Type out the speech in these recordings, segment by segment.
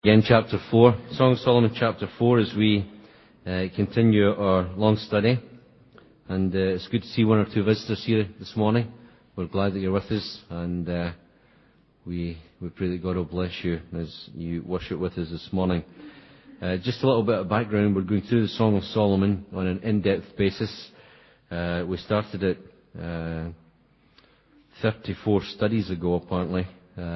Again, chapter 4, Song of Solomon chapter 4, as we continue our long study. And it's good to see one or two visitors here this morning. We're glad that you're with us, and we pray that God will bless you as you worship with us this morning. Just a little bit of background. We're going through the Song of Solomon on an in-depth basis. We started it 34 studies ago, apparently.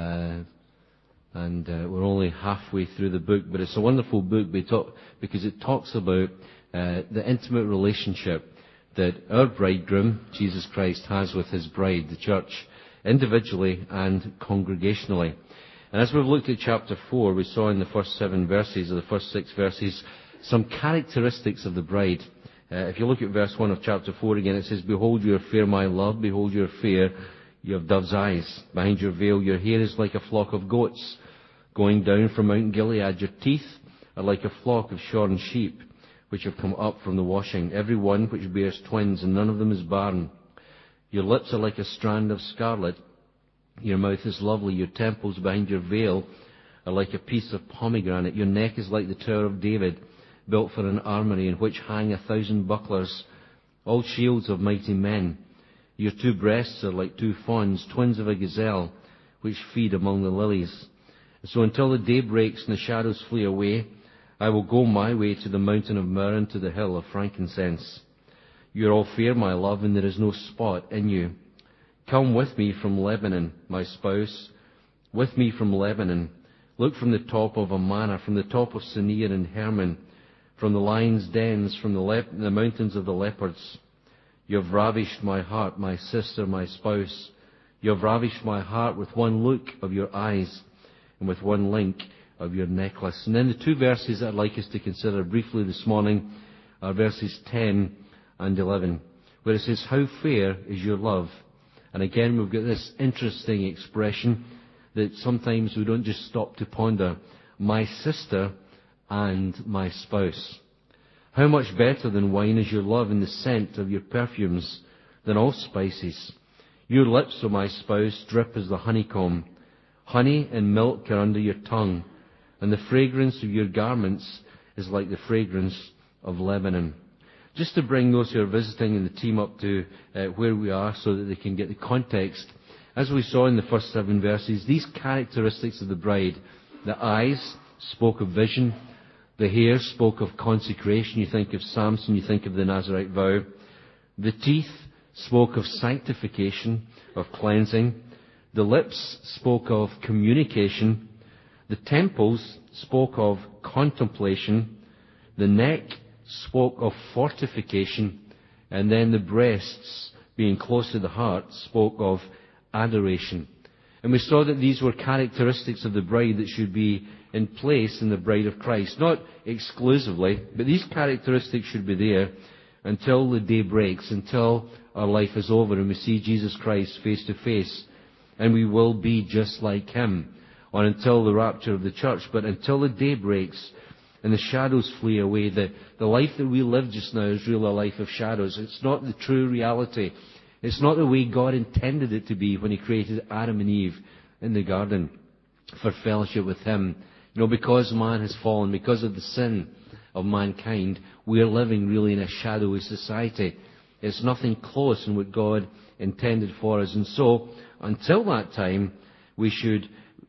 And we're only halfway through the book, but it's a wonderful book because it talks about the intimate relationship that our bridegroom, Jesus Christ, has with his bride, the church, individually and congregationally. And as we've looked at chapter 4, we saw in the first 7 verses, or the first 6 verses, some characteristics of the bride. If you look at verse 1 of chapter 4 again, it says, "Behold, you are fair, my love, behold, you are fair. You have dove's eyes. Behind your veil, your hair is like a flock of goats going down from Mount Gilead. Your teeth are like a flock of shorn sheep, which have come up from the washing. Every one which bears twins, and none of them is barren. Your lips are like a strand of scarlet. Your mouth is lovely. Your temples behind your veil are like a piece of pomegranate. Your neck is like the Tower of David, built for an armoury, in which hang 1,000 bucklers, all shields of mighty men. Your 2 breasts are like 2 fawns, twins of a gazelle, which feed among the lilies. So until the day breaks and the shadows flee away, I will go my way to the mountain of myrrh and to the hill of frankincense. You are all fair, my love, and there is no spot in you. Come with me from Lebanon, my spouse, with me from Lebanon. Look from the top of Amana, from the top of Senir and Hermon, from the lion's dens, from the mountains of the leopards. You have ravished my heart, my sister, my spouse. You have ravished my heart with one look of your eyes and with one link of your necklace." And then the 2 verses that I'd like us to consider briefly this morning are verses 10 and 11, where it says, "How fair is your love." And again, we've got this interesting expression that sometimes we don't just stop to ponder. My sister and my spouse. How much better than wine is your love, and the scent of your perfumes than all spices. Your lips, O my spouse, drip as the honeycomb. Honey and milk are under your tongue, and the fragrance of your garments is like the fragrance of Lebanon. Just to bring those who are visiting and the team up to where we are so that they can get the context, as we saw in the first 7 verses, these characteristics of the bride, the eyes spoke of vision. The hair spoke of consecration. You think of Samson, you think of the Nazirite vow. The teeth spoke of sanctification, of cleansing. The lips spoke of communication. The temples spoke of contemplation. The neck spoke of fortification. And then the breasts, being close to the heart, spoke of adoration. And we saw that these were characteristics of the bride that should be in place in the bride of Christ. Not exclusively, but these characteristics should be there until the day breaks, until our life is over and we see Jesus Christ face to face. And we will be just like him, or until the rapture of the church. But until the day breaks and the shadows flee away, the life that we live just now is really a life of shadows. It's not the true reality. It's not the way God intended it to be when he created Adam and Eve in the garden for fellowship with him. You know, because man has fallen, because of the sin of mankind, we are living really in a shadowy society. It's nothing close in what God intended for us. And so, until that time, we should,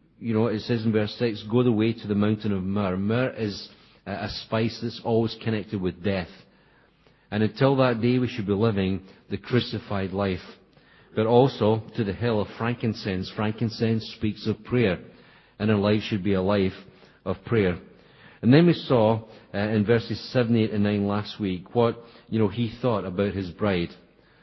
it says in verse 6, go the way to the mountain of myrrh. Myrrh is a spice that's always connected with death. And until that day, we should be living the crucified life. But also to the hill of frankincense. Frankincense speaks of prayer. And our life should be a life of prayer. And then we saw in verses 7, 8 and 9 last week what, he thought about his bride.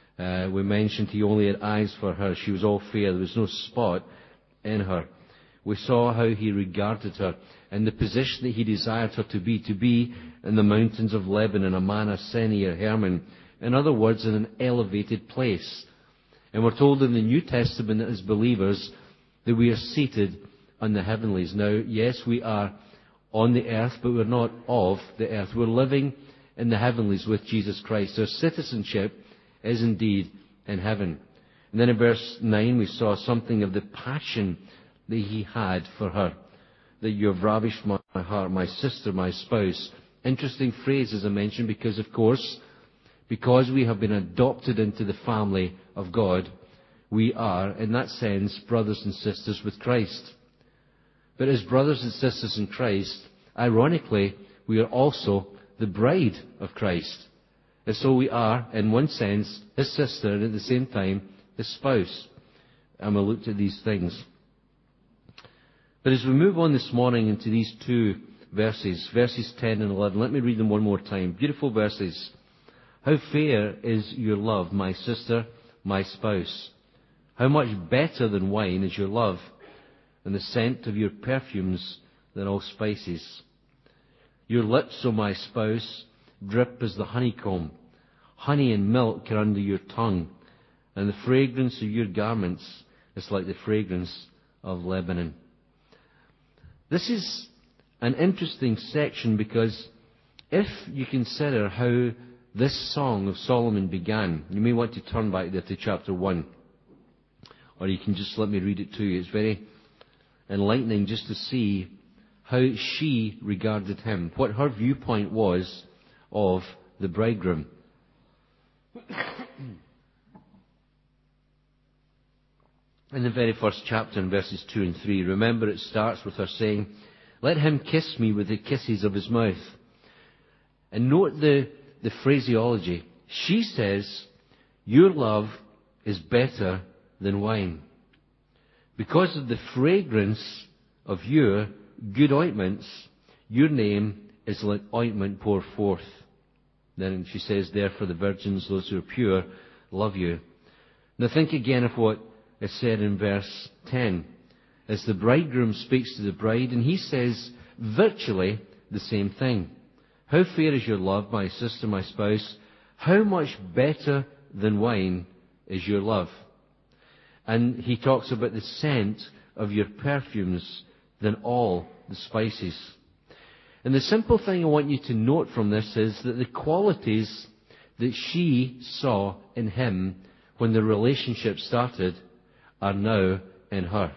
We mentioned he only had eyes for her. She was all fair. There was no spot in her. We saw how he regarded her and the position that he desired her to be in the mountains of Lebanon, Amana, Senir, Hermon. In other words, in an elevated place. And we're told in the New Testament that as believers that we are seated on the heavenlies. Now, yes, we are on the earth, but we're not of the earth. We're living in the heavenlies with Jesus Christ. Our citizenship is indeed in heaven. And then in verse 9 we saw something of the passion that he had for her. that you have ravished my heart, my sister, my spouse. Interesting phrase, as I mentioned, because, of course, because we have been adopted into the family of God, we are, in that sense, brothers and sisters with Christ. But as brothers and sisters in Christ, ironically, we are also the bride of Christ. And so we are, in one sense, his sister, and at the same time, his spouse. And we'll look at these things. But as we move on this morning into these two verses, verses 10 and 11, let me read them one more time. Beautiful verses. How fair is your love, my sister, my spouse. How much better than wine is your love, and the scent of your perfumes than all spices. Your lips, O my spouse, drip as the honeycomb. Honey and milk are under your tongue, and the fragrance of your garments is like the fragrance of Lebanon. This is an interesting section because if you consider how this song of Solomon began, you may want to turn back there to chapter 1. Or you can just let me read it to you. It's very enlightening just to see how she regarded him, what her viewpoint was of the bridegroom. In the very first chapter, in verses 2 and 3, remember it starts with her saying, "Let him kiss me with the kisses of his mouth." And note the phraseology. She says, "Your love is better than wine. Because of the fragrance of your good ointments, your name is like ointment poured forth." Then she says, "Therefore the virgins, those who are pure, love you." Now think again of what is said in verse 10. As the bridegroom speaks to the bride, and he says virtually the same thing. How fair is your love, my sister, my spouse. How much better than wine is your love. And he talks about the scent of your perfumes than all the spices. And the simple thing I want you to note from this is that the qualities that she saw in him when the relationship started are now in her.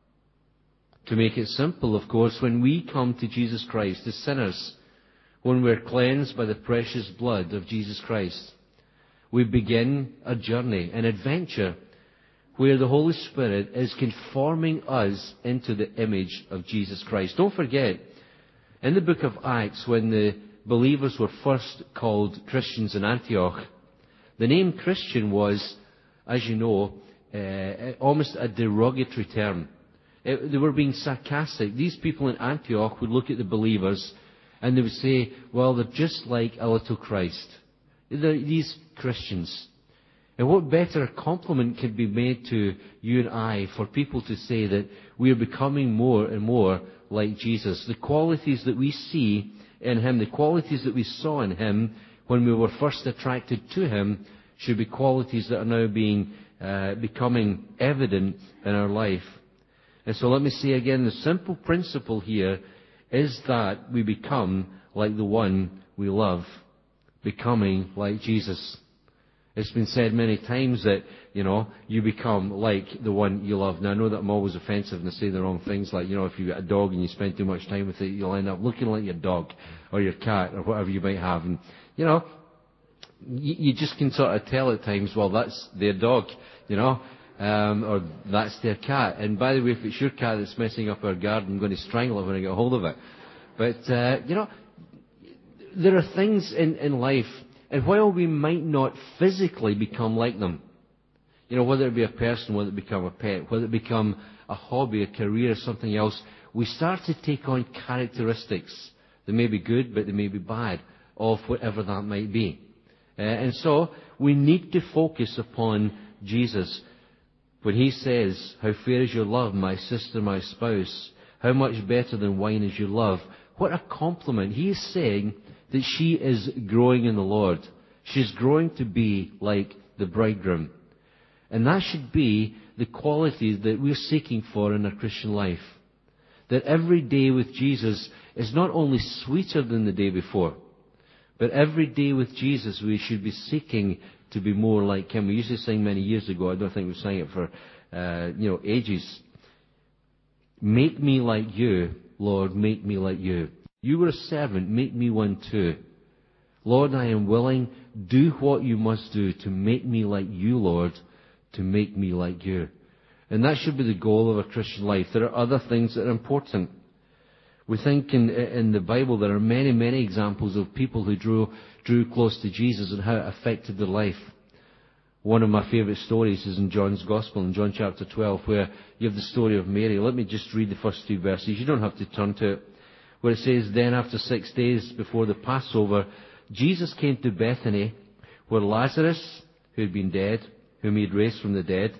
To make it simple, of course, when we come to Jesus Christ as sinners, when we're cleansed by the precious blood of Jesus Christ, we begin a journey, an adventure, where the Holy Spirit is conforming us into the image of Jesus Christ. Don't forget, in the book of Acts, when the believers were first called Christians in Antioch, the name Christian was, as you know, almost a derogatory term. They were being sarcastic. These people in Antioch would look at the believers and they would say, well, they're just like a little Christ. They're these Christians. And what better compliment could be made to you and I for people to say that we are becoming more and more like Jesus. The qualities that we see in him, the qualities that we saw in him when we were first attracted to him, should be qualities that are now becoming evident in our life. And so let me say again, the simple principle here is that we become like the one we love, becoming like Jesus. It's been said many times that, you become like the one you love. Now, I know that I'm always offensive and I say the wrong things, like, if you've got a dog and you spend too much time with it, you'll end up looking like your dog or your cat or whatever you might have. And, you just can sort of tell at times, well, that's their dog, or that's their cat. And by the way, if it's your cat that's messing up our garden, I'm going to strangle it when I get hold of it. But, there are things in life, and while we might not physically become like them, whether it be a person, whether it become a pet, whether it become a hobby, a career, something else, we start to take on characteristics. They may be good, but they may be bad, of whatever that might be. And so we need to focus upon Jesus. When he says, how fair is your love, my sister, my spouse, how much better than wine is your love. What a compliment. He is saying that she is growing in the Lord. She's growing to be like the bridegroom. And that should be the quality that we're seeking for in our Christian life. That every day with Jesus is not only sweeter than the day before, but every day with Jesus we should be seeking to be more like him. We used to sing many years ago, I don't think we sang it for ages. Make me like you, Lord, make me like you. You were a servant, make me one too. Lord, I am willing. Do what you must do to make me like you, Lord, to make me like you. And that should be the goal of a Christian life. There are other things that are important. We think in the Bible there are many, many examples of people who drew close to Jesus and how it affected their life. One of my favourite stories is in John's Gospel, in John chapter 12, where you have the story of Mary. Let me just read the first 2 verses. You don't have to turn to it. Where it says, Then after 6 days before the Passover, Jesus came to Bethany, where Lazarus, who had been dead, whom he had raised from the dead,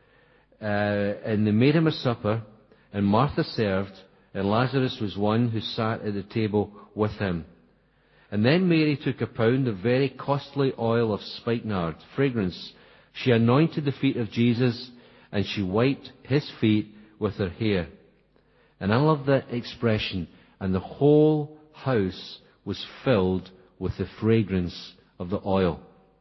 and they made him a supper, and Martha served, and Lazarus was one who sat at the table with him. And then Mary took a pound of very costly oil of spikenard, fragrance. She anointed the feet of Jesus, and she wiped his feet with her hair. And I love that expression. And the whole house was filled with the fragrance of the oil.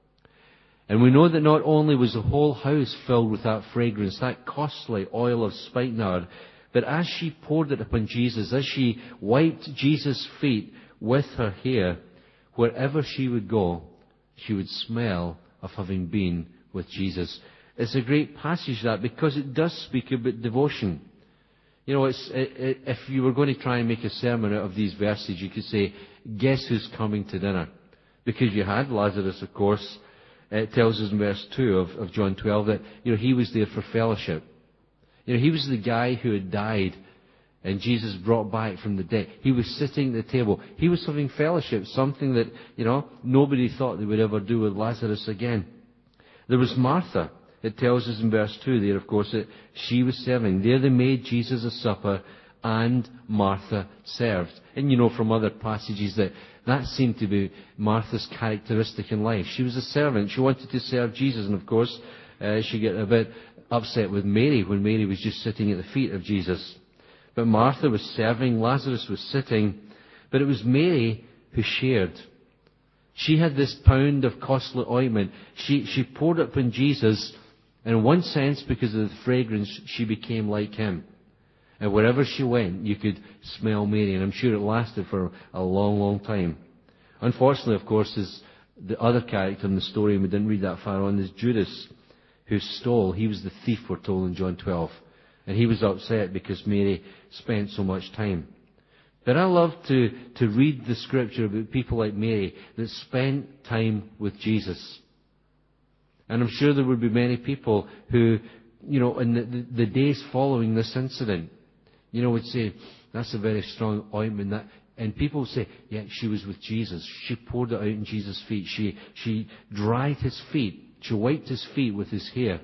And we know that not only was the whole house filled with that fragrance, that costly oil of spikenard, but as she poured it upon Jesus, as she wiped Jesus' feet with her hair, wherever she would go, she would smell of having been with Jesus. It's a great passage, that, because it does speak about devotion. You know, if you were going to try and make a sermon out of these verses, you could say, guess who's coming to dinner? Because you had Lazarus, of course. It tells us in verse 2 of John 12 that, he was there for fellowship. He was the guy who had died and Jesus brought back from the dead. He was sitting at the table. He was having fellowship, something that, nobody thought they would ever do with Lazarus again. There was Martha. It tells us in verse 2 there, of course, that she was serving. There they made Jesus a supper, and Martha served. And from other passages that seemed to be Martha's characteristic in life. She was a servant. She wanted to serve Jesus. And of course, she got a bit upset with Mary when Mary was just sitting at the feet of Jesus. But Martha was serving. Lazarus was sitting. But it was Mary who shared. She had this pound of costly ointment. She poured it upon Jesus. And in one sense, because of the fragrance, she became like him. And wherever she went, you could smell Mary. And I'm sure it lasted for a long, long time. Unfortunately, of course, is the other character in the story, and we didn't read that far on, is Judas, who stole. He was the thief, we're told in John 12. And he was upset because Mary spent so much time. But I love to read the scripture about people like Mary that spent time with Jesus. And I'm sure there would be many people who, in the days following this incident, would say, that's a very strong ointment. And people would say, yeah, she was with Jesus. She poured it out in Jesus' feet. She dried his feet. She wiped his feet with his hair.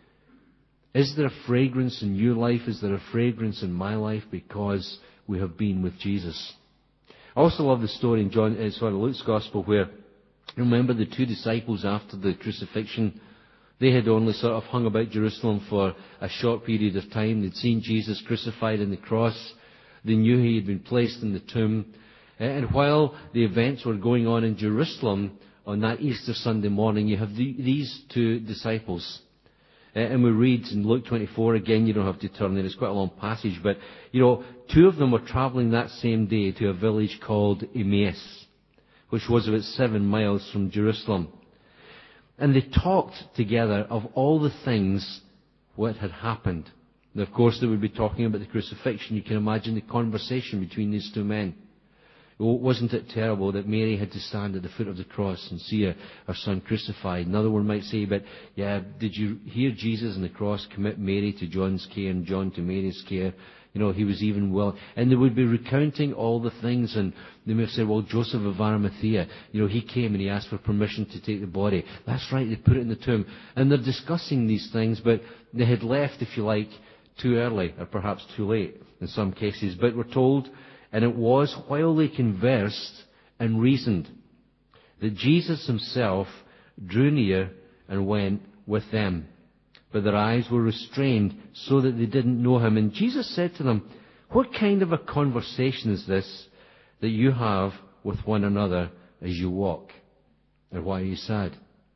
Is there a fragrance in your life? Is there a fragrance in my life because we have been with Jesus? I also love the story in Luke's Gospel where, remember the 2 disciples after the crucifixion? They had only sort of hung about Jerusalem for a short period of time. They'd seen Jesus crucified on the cross. They knew he had been placed in the tomb. And while the events were going on in Jerusalem on that Easter Sunday morning, you have these 2 disciples. And we read in Luke 24, again, you don't have to turn there, it's quite a long passage, but, 2 of them were travelling that same day to a village called Emmaus, which was about 7 miles from Jerusalem. And they talked together of all the things what had happened. And of course, they would be talking about the crucifixion. You can imagine the conversation between these 2 men. Wasn't it terrible that Mary had to stand at the foot of the cross and see her son crucified? Another one might say, but yeah, did you hear Jesus on the cross commit Mary to John's care and John to Mary's care? He was even willing. And they would be recounting all the things, and they may have said, well, Joseph of Arimathea, he came and he asked for permission to take the body. That's right, they put it in the tomb. And they're discussing these things, but they had left, if you like, too early, or perhaps too late in some cases. But we're told, and it was while they conversed and reasoned, that Jesus himself drew near and went with them. But their eyes were restrained so that they didn't know him. And Jesus said to them, what kind of a conversation is this that you have with one another as you walk? And why are you sad?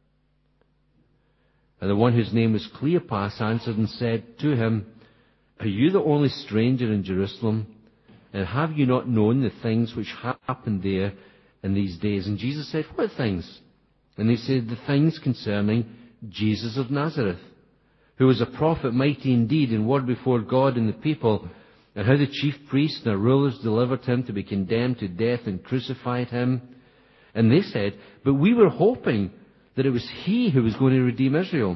And the one whose name was Cleopas answered and said to him, are you the only stranger in Jerusalem And have you not known the things which happened there in these days? And Jesus said, what things? And they said, the things concerning Jesus of Nazareth, who was a prophet, mighty indeed in word before God and the people, and how the chief priests and the rulers delivered him to be condemned to death and crucified him. And they said, but we were hoping that it was he who was going to redeem Israel.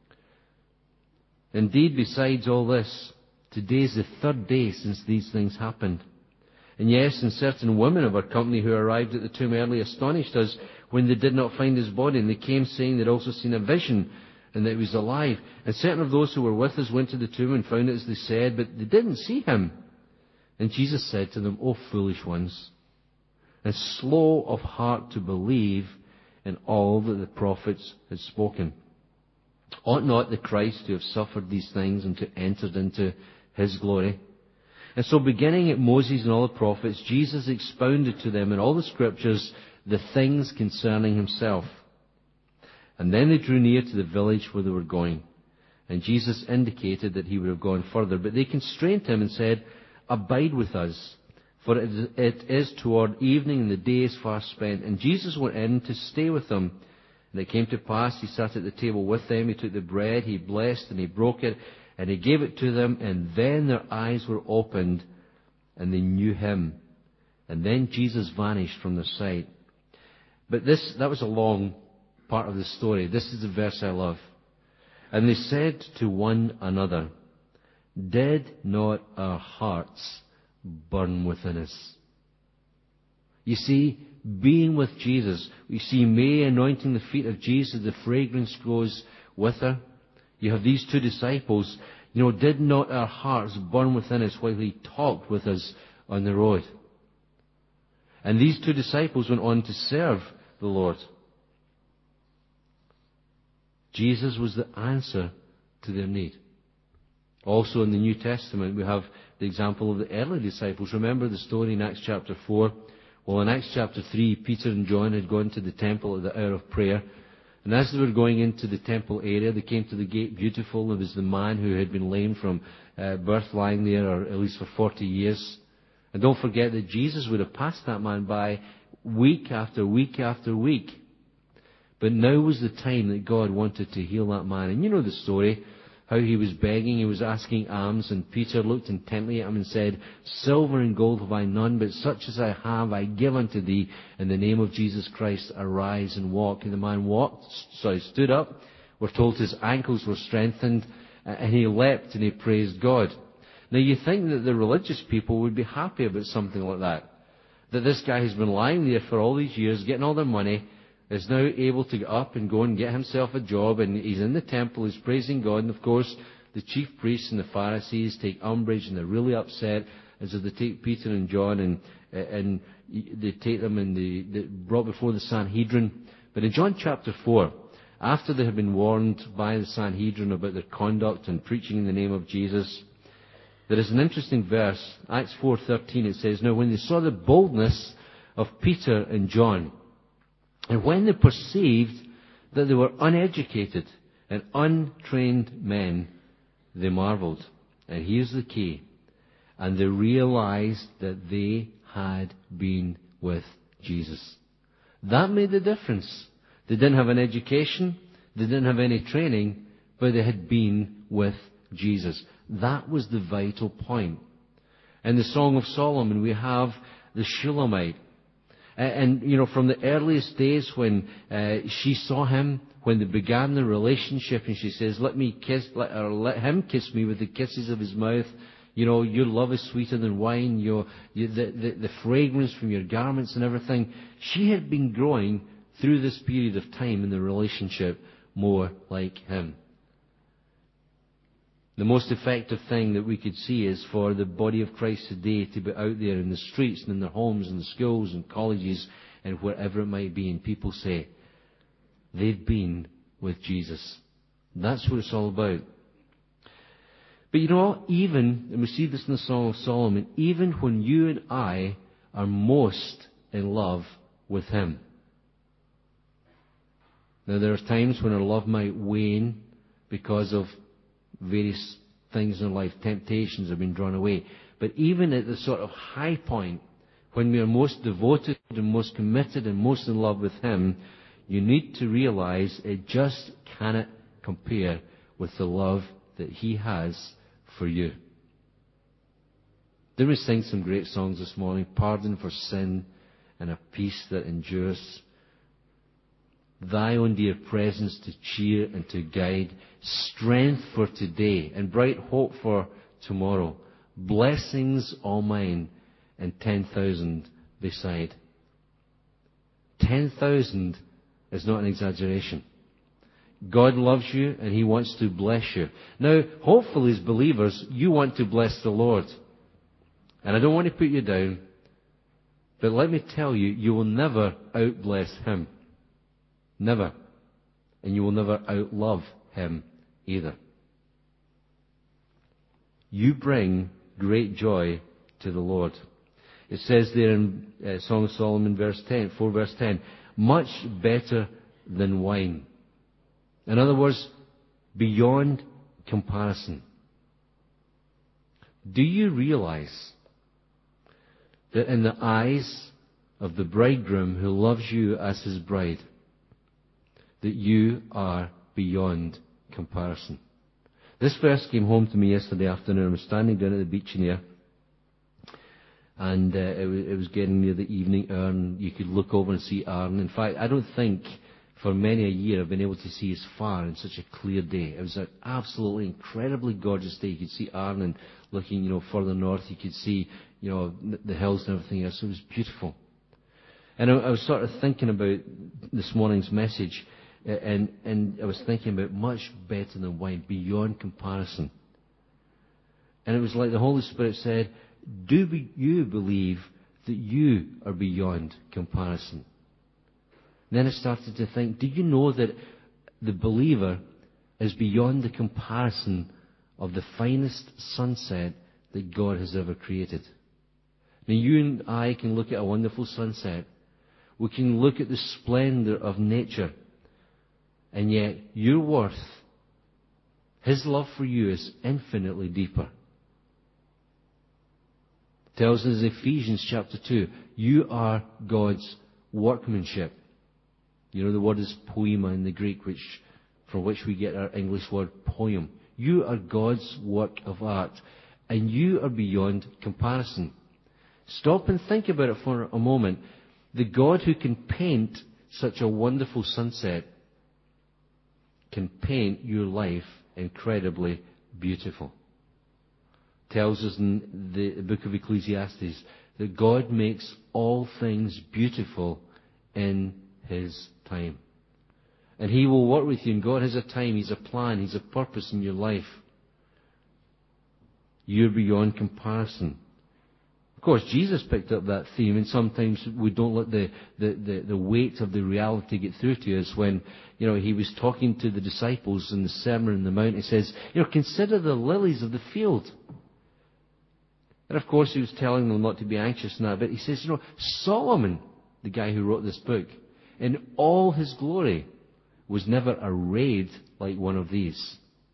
Indeed, besides all this, today is the third day since these things happened. And yes, and certain women of our company who arrived at the tomb early astonished us when they did not find his body. And they came saying they'd also seen a vision and that he was alive. And certain of those who were with us went to the tomb and found it as they said, but they didn't see him. And Jesus said to them, O foolish ones, and slow of heart to believe in all that the prophets had spoken. Ought not the Christ to have suffered these things and to enter into his glory? And so beginning at Moses and all the prophets, Jesus expounded to them in all the scriptures the things concerning himself. And then they drew near to the village where they were going. And Jesus indicated that he would have gone further. But they constrained him and said, Abide with us, for it is toward evening and the day is far spent. And Jesus went in to stay with them. And it came to pass, he sat at the table with them, he took the bread, he blessed and he broke it, and he gave it to them, and then their eyes were opened, and they knew him. And then Jesus vanished from their sight. But that was a long part of the story. This is the verse I love. And they said to one another, Did not our hearts burn within us? You see, being with Jesus, we see Mary anointing the feet of Jesus, the fragrance goes with her. You have these two disciples. Did not our hearts burn within us while he talked with us on the road? And these two disciples went on to serve the Lord. Jesus was the answer to their need. Also in the New Testament, we have the example of the early disciples. Remember the story in Acts chapter 4? Well, in Acts chapter 3, Peter and John had gone to the temple at the hour of prayer. And as they were going into the temple area, they came to the gate beautiful. There was the man who had been lame from birth lying there, or at least for 40 years. And don't forget that Jesus would have passed that man by week after week after week. But now was the time that God wanted to heal that man. And you know the story, how he was begging, he was asking alms, and Peter looked intently at him and said, Silver and gold have I none, but such as I have I give unto thee. In the name of Jesus Christ, arise and walk. And the man stood up. We're told his ankles were strengthened, and he leapt and he praised God. Now you think that the religious people would be happy about something like that. That this guy who's been lying there for all these years, getting all their money, is now able to get up and go and get himself a job, and he's in the temple, he's praising God, and of course the chief priests and the Pharisees take umbrage and they're really upset, and so they take Peter and John and they take them and they brought before the Sanhedrin. But in John chapter 4, after they have been warned by the Sanhedrin about their conduct and preaching in the name of Jesus, there is an interesting verse, Acts 4:13. It says, Now when they saw the boldness of Peter and John, and when they perceived that they were uneducated and untrained men, they marveled. And here's the key. And they realized that they had been with Jesus. That made the difference. They didn't have an education, they didn't have any training, but they had been with Jesus. That was the vital point. In the Song of Solomon, we have the Shulamite. And from the earliest days when she saw him, when they began the relationship, and she says, let him kiss me with the kisses of his mouth. Your love is sweeter than wine. The fragrance from your garments and everything. She had been growing through this period of time in the relationship more like him. The most effective thing that we could see is for the body of Christ today to be out there in the streets and in their homes and the schools and colleges and wherever it might be, and people say, they've been with Jesus. That's what it's all about. But even, and we see this in the Song of Solomon, even when you and I are most in love with him. Now there are times when our love might wane because of various things in life, temptations have been drawn away. But even at the sort of high point, when we are most devoted and most committed and most in love with Him, you need to realize it just cannot compare with the love that He has for you. Didn't we sing some great songs this morning? Pardon for sin and a peace that endures. Thy own dear presence to cheer and to guide. Strength for today and bright hope for tomorrow. Blessings all mine and 10,000 beside. 10,000 is not an exaggeration. God loves you and He wants to bless you. Now, hopefully as believers, you want to bless the Lord. And I don't want to put you down, but let me tell you, you will never outbless Him. Never. And you will never outlove Him either. You bring great joy to the Lord. It says there in Song of Solomon 4 verse 10, much better than wine. In other words, beyond comparison. Do you realize that in the eyes of the bridegroom who loves you as his bride, that you are beyond comparison? This verse came home to me yesterday afternoon. I was standing down at the beach in here, and it was getting near the evening hour, and you could look over and see Arden. In fact, I don't think for many a year I've been able to see as far in such a clear day. It was an absolutely incredibly gorgeous day. You could see Arden, and looking, further north, you could see, the hills and everything else. It was beautiful. And I was sort of thinking about this morning's message, and I was thinking about much better than wine, beyond comparison. And it was like the Holy Spirit said, do you believe that you are beyond comparison? And then I started to think, do you know that the believer is beyond the comparison of the finest sunset that God has ever created? Now you and I can look at a wonderful sunset. We can look at the splendor of nature. And yet, your worth, His love for you is infinitely deeper. It tells us in Ephesians chapter 2, you are God's workmanship. The word is poema in the Greek, from which we get our English word poem. You are God's work of art, and you are beyond comparison. Stop and think about it for a moment. The God who can paint such a wonderful sunset can paint your life incredibly beautiful. It tells us in the book of Ecclesiastes that God makes all things beautiful in His time. And He will work with you, and God has a time, He's a plan, He's a purpose in your life. You're beyond comparison. Of course, Jesus picked up that theme, and sometimes we don't let the weight of the reality get through to us. When, He was talking to the disciples in the Sermon on the Mount, He says, consider the lilies of the field. And of course, He was telling them not to be anxious now, but He says, Solomon, the guy who wrote this book, in all his glory, was never arrayed like one of these.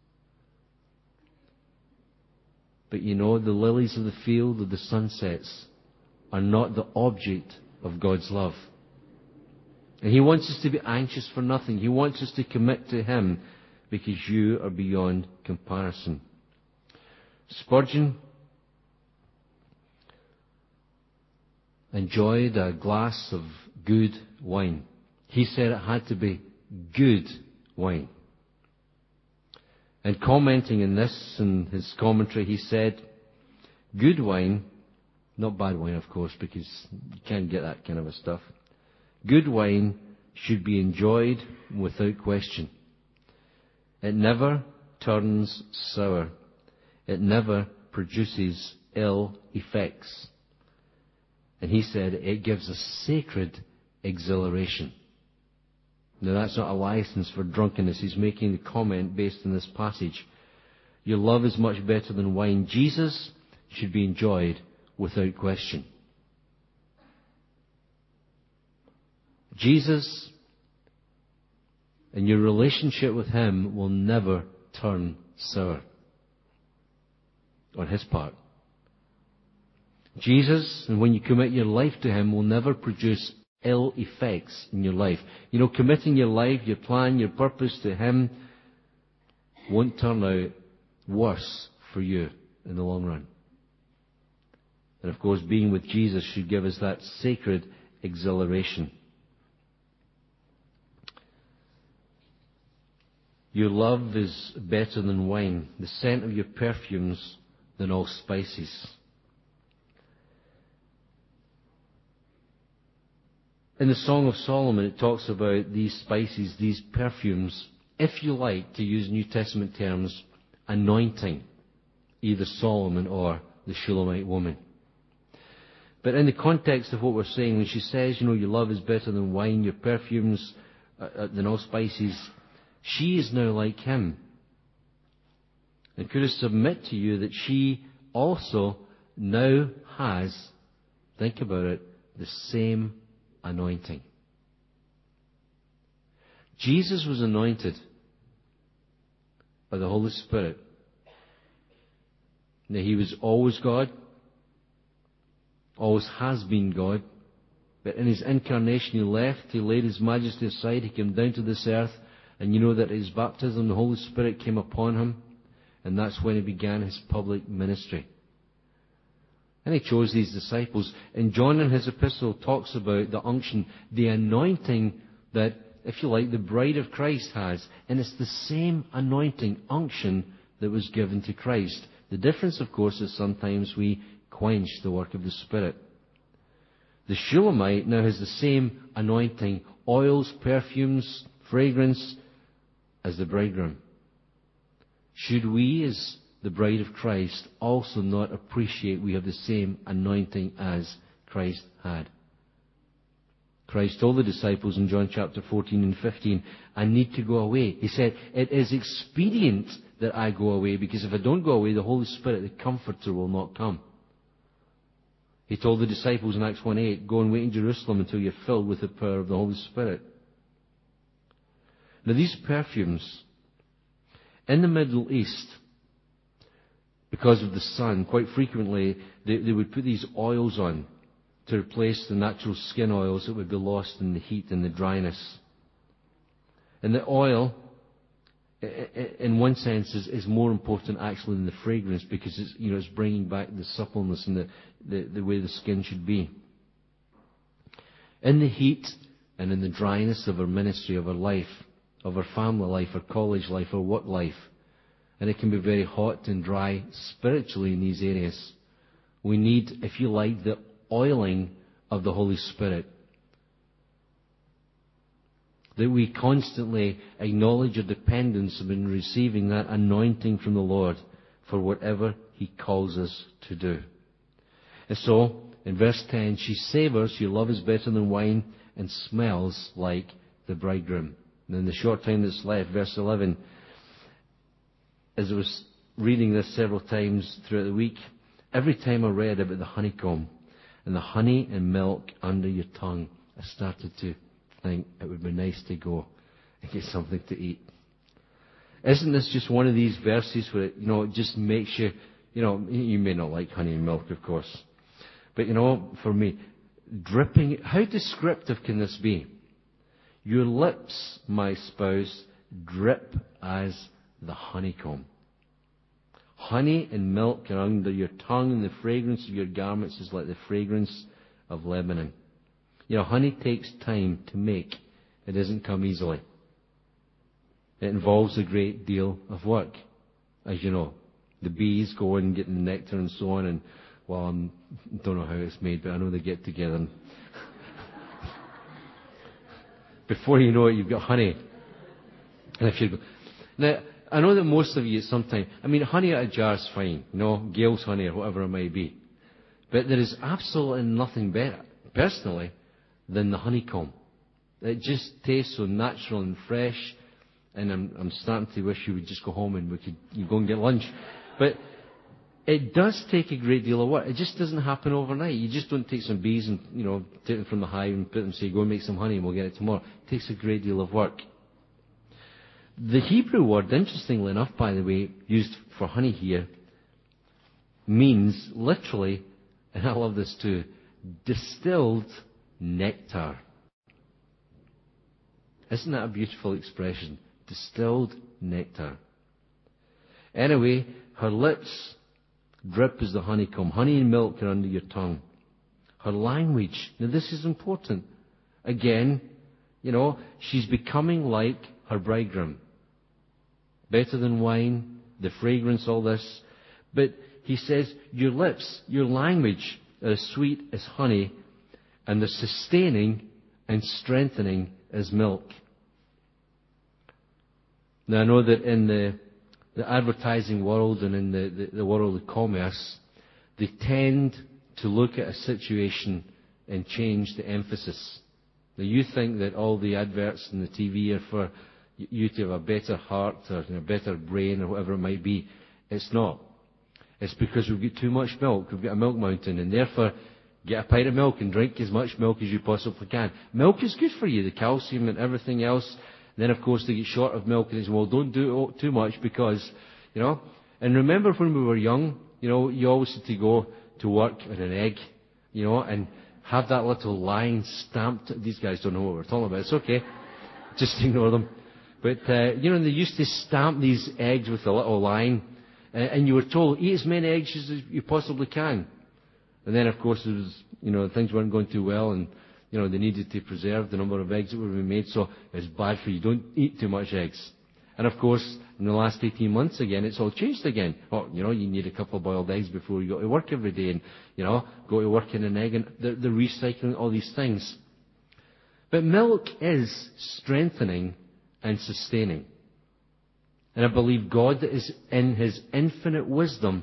But the lilies of the field, or the sunsets, are not the object of God's love. And He wants us to be anxious for nothing. He wants us to commit to Him, because you are beyond comparison. Spurgeon enjoyed a glass of good wine. He said it had to be good wine. And commenting on this in his commentary, he said, good wine, not bad wine of course, because you can't get that kind of a stuff. Good wine should be enjoyed without question. It never turns sour. It never produces ill effects. And he said it gives a sacred exhilaration. Now that's not a license for drunkenness. He's making the comment based on this passage. Your love is much better than wine. Jesus should be enjoyed without question. Jesus and your relationship with Him will never turn sour on His part. Jesus, and when you commit your life to Him, will never produce ill effects in your life. You know, committing your life, your plan, your purpose to Him won't turn out worse for you in the long run. And of course, being with Jesus should give us that sacred exhilaration. Your love is better than wine, the scent of your perfumes than all spices. In the Song of Solomon, it talks about these spices, these perfumes, if you like, to use New Testament terms, anointing either Solomon or the Shulamite woman. But in the context of what we're saying, when she says, you know, your love is better than wine, your perfumes than all spices, she is now like him. And could I submit to you that she also now has, think about it, the same anointing. Jesus was anointed by the Holy Spirit. Now, He was always God, always has been God, but in His incarnation He left, He laid His majesty aside, He came down to this earth, and you know that at His baptism the Holy Spirit came upon Him, and that's when He began His public ministry. And He chose these disciples. And John in his epistle talks about the unction, the anointing that, if you like, the bride of Christ has. And it's the same anointing, unction, that was given to Christ. The difference, of course, is sometimes we quench the work of the Spirit. The Shulamite now has the same anointing, oils, perfumes, fragrance, as the bridegroom. Should we, as the bride of Christ, also not appreciate we have the same anointing as Christ had? Christ told the disciples in John chapter 14 and 15, I need to go away. He said, it is expedient that I go away, because if I don't go away, the Holy Spirit, the Comforter, will not come. He told the disciples in Acts 1:8, go and wait in Jerusalem until you're filled with the power of the Holy Spirit. Now, these perfumes, in the Middle East, because of the sun, quite frequently they would put these oils on to replace the natural skin oils that would be lost in the heat and the dryness. And the oil, in one sense, is more important actually than the fragrance, because it's bringing back the suppleness and the way the skin should be. In the heat and in the dryness of our ministry, of our life, of our family life, our college life, our work life, and it can be very hot and dry spiritually in these areas, we need, if you like, the oiling of the Holy Spirit. That we constantly acknowledge our dependence in receiving that anointing from the Lord for whatever He calls us to do. And so, in verse 10, she savours, your love is better than wine, and smells like the bridegroom. And in the short time that's left, verse 11, as I was reading this several times throughout the week, every time I read about the honeycomb and the honey and milk under your tongue, I started to think it would be nice to go and get something to eat. Isn't this just one of these verses where it just makes you, you may not like honey and milk, of course, but for me, dripping, how descriptive can this be? Your lips, my spouse, drip as the honeycomb. Honey and milk are under your tongue, and the fragrance of your garments is like the fragrance of Lebanon. Honey takes time to make. It doesn't come easily. It involves a great deal of work, as you know. The bees go in and get the nectar and so on, and, I don't know how it's made, but I know they get together. And before you know it, you've got honey. And if you go... Now, I know that most of you sometimes... honey out of a jar is fine. Gale's honey or whatever it might be. But there is absolutely nothing better, personally, than the honeycomb. It just tastes so natural and fresh, and I'm starting to wish you would just go home and you go and get lunch. But it does take a great deal of work. It just doesn't happen overnight. You just don't take some bees and take them from the hive and put them and say, go and make some honey and we'll get it tomorrow. It takes a great deal of work. The Hebrew word, interestingly enough, by the way, used for honey here, means literally And I love this too, distilled nectar. Isn't that a beautiful expression? Distilled nectar. Anyway, her lips drip as the honeycomb. Honey and milk are under your tongue. Her language. Now this is important. Again, she's becoming like her bridegroom. Better than wine, the fragrance, all this. But he says, your lips, your language are as sweet as honey, and they're sustaining and strengthening as milk. Now I know that in the advertising world and in the world of commerce, they tend to look at a situation and change the emphasis. Now you think that all the adverts on the TV are for you to have a better heart or a better brain or whatever it might be. It's not. It's because we've got too much milk. We've got a milk mountain, and therefore get a pint of milk and drink as much milk as you possibly can. Milk is good for you, the calcium and everything else. Then, of course, they get short of milk, and they say, well, don't do it too much because, And remember when we were young, you always had to go to work with an egg, and have that little line stamped. These guys don't know what we're talking about. It's okay. Just ignore them. But, they used to stamp these eggs with a little line, and you were told, eat as many eggs as you possibly can. And then, of course, it was, things weren't going too well, and, they needed to preserve the number of eggs that were being made, so it's bad for you. Don't eat too much eggs. And, of course, in the last 18 months again, it's all changed again. Oh, you need a couple of boiled eggs before you go to work every day, and, go to work in an egg, and they're recycling all these things. But milk is strengthening and sustaining. And I believe God is in His infinite wisdom.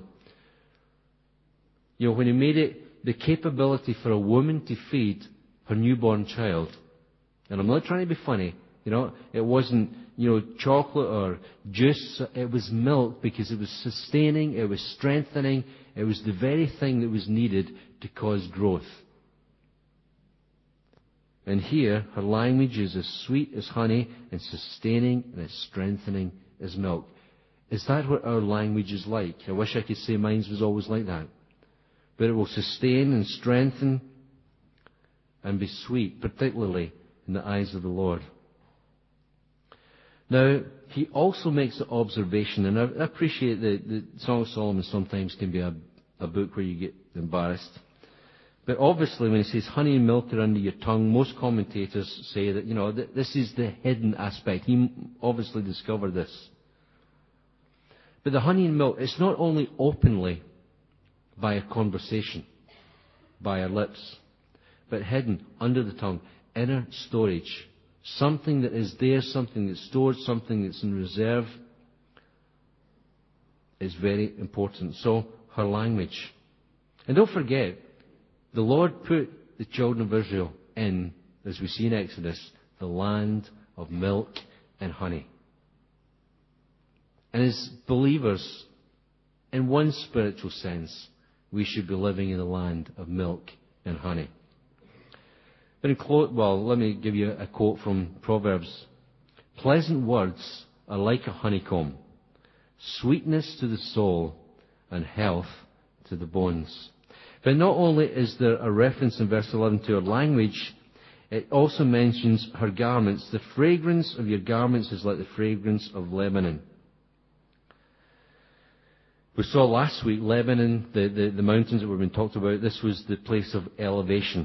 When He made it the capability for a woman to feed her newborn child. And I'm not trying to be funny. It wasn't, chocolate or juice. It was milk because it was sustaining, it was strengthening. It was the very thing that was needed to cause growth. And here, her language is as sweet as honey and sustaining and as strengthening as milk. Is that what our language is like? I wish I could say mine was always like that. But it will sustain and strengthen and be sweet, particularly in the eyes of the Lord. Now, he also makes the observation, and I appreciate that the Song of Solomon sometimes can be a book where you get embarrassed. But obviously, when he says honey and milk are under your tongue, most commentators say that, this is the hidden aspect. He obviously discovered this. But the honey and milk, it's not only openly by a conversation, by our lips, but hidden under the tongue, inner storage. Something that is there, something that's stored, something that's in reserve is very important. So, her language. And don't forget, the Lord put the children of Israel in, as we see in Exodus, the land of milk and honey. And as believers, in one spiritual sense, we should be living in the land of milk and honey. Let me give you a quote from Proverbs. Pleasant words are like a honeycomb, sweetness to the soul and health to the bones. But not only is there a reference in verse 11 to her language, it also mentions her garments. The fragrance of your garments is like the fragrance of Lebanon. We saw last week Lebanon, the mountains that were being talked about. This was the place of elevation.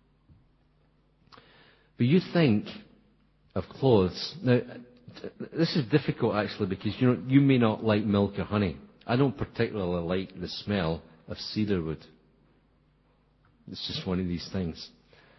But you think of clothes. Now, this is difficult actually because you may not like milk or honey. I don't particularly like the smell of cedarwood. It's just one of these things.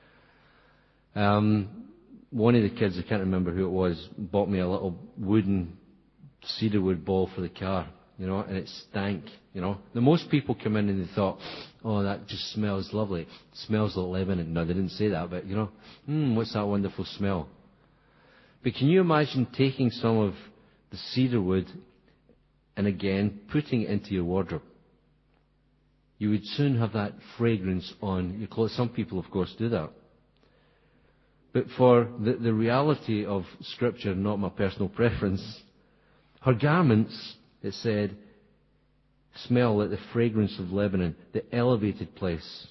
One of the kids, I can't remember who it was, bought me a little wooden cedarwood ball for the car, and it stank, Now, most people come in and they thought, oh, that just smells lovely. It smells like Lebanon. No, they didn't say that, but, what's that wonderful smell? But can you imagine taking some of the cedarwood and again putting it into your wardrobe? You would soon have that fragrance on your clothes. Some people, of course, do that. But for the reality of Scripture, not my personal preference, her garments, it said, smell like the fragrance of Lebanon, the elevated place.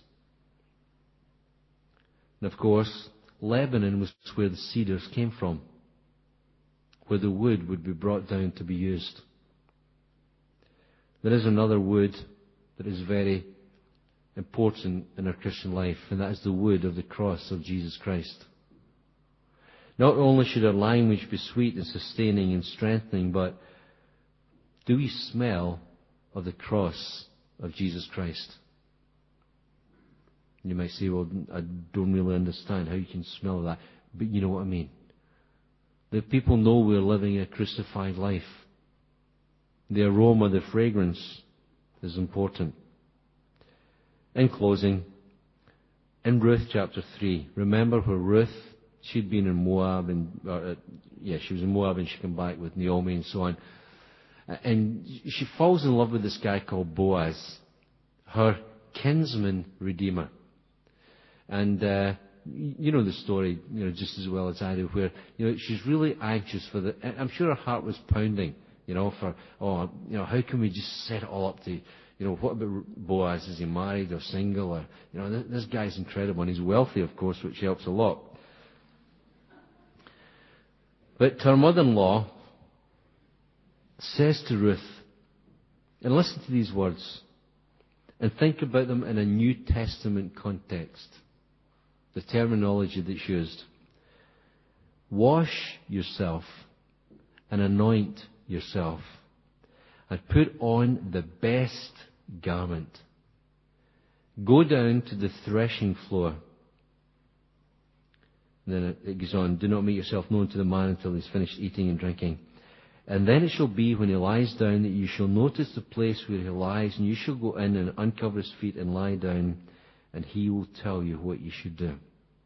And of course, Lebanon was where the cedars came from, where the wood would be brought down to be used. There is another wood that is very important in our Christian life, and that is the wood of the cross of Jesus Christ. Not only should our language be sweet and sustaining and strengthening, but do we smell of the cross of Jesus Christ? You might say, well, I don't really understand how you can smell that, but you know what I mean. The people know we're living a crucified life. The aroma, the fragrance is important. In closing, in Ruth chapter 3, remember where Ruth, she'd been in Moab, she was in Moab and she came back with Naomi and so on. And she falls in love with this guy called Boaz, her kinsman redeemer. And you know the story, just as well as I do, where she's really anxious for I'm sure her heart was pounding, how can we just set it all up to, what about Boaz? Is he married or single? Or this guy's incredible, and he's wealthy, of course, which helps a lot. But her mother-in-law says to Ruth, and listen to these words, and think about them in a New Testament context, the terminology that's used. Wash yourself and anoint yourself and put on the best garment. Go down to the threshing floor. And then it goes on, do not make yourself known to the man until he's finished eating and drinking. And then it shall be when he lies down that you shall notice the place where he lies, and you shall go in and uncover his feet and lie down, and he will tell you what you should do.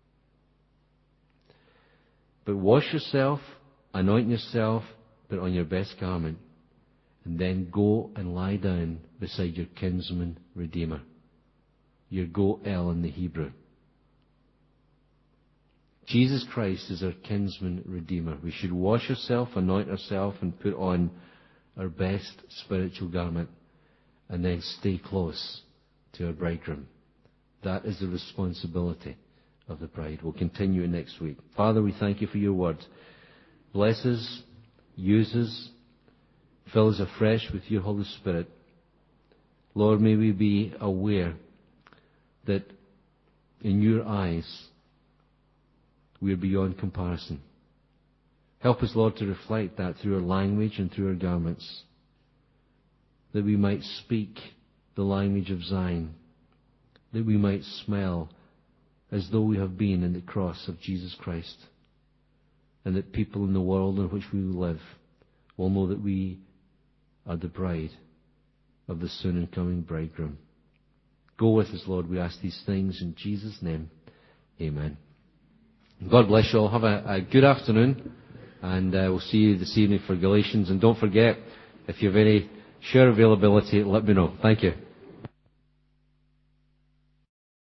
But wash yourself, anoint yourself, put on your best garment, and then go and lie down beside your kinsman redeemer, your Goel in the Hebrew. Jesus Christ is our kinsman redeemer. We should wash ourselves, anoint ourselves, and put on our best spiritual garment, and then stay close to our bridegroom. That is the responsibility of the bride. We'll continue it next week. Father, we thank you for your word. Bless us, use us, fill us afresh with your Holy Spirit. Lord, may we be aware that in your eyes we are beyond comparison. Help us, Lord, to reflect that through our language and through our garments, that we might speak the language of Zion, that we might smell as though we have been in the cross of Jesus Christ, and that people in the world in which we live will know that we are the bride of the soon and coming bridegroom. Go with us, Lord, we ask these things in Jesus' name. Amen. God bless you all. Have a good afternoon, and we'll see you this evening for Galatians. And don't forget, if you have any share availability, let me know. Thank you.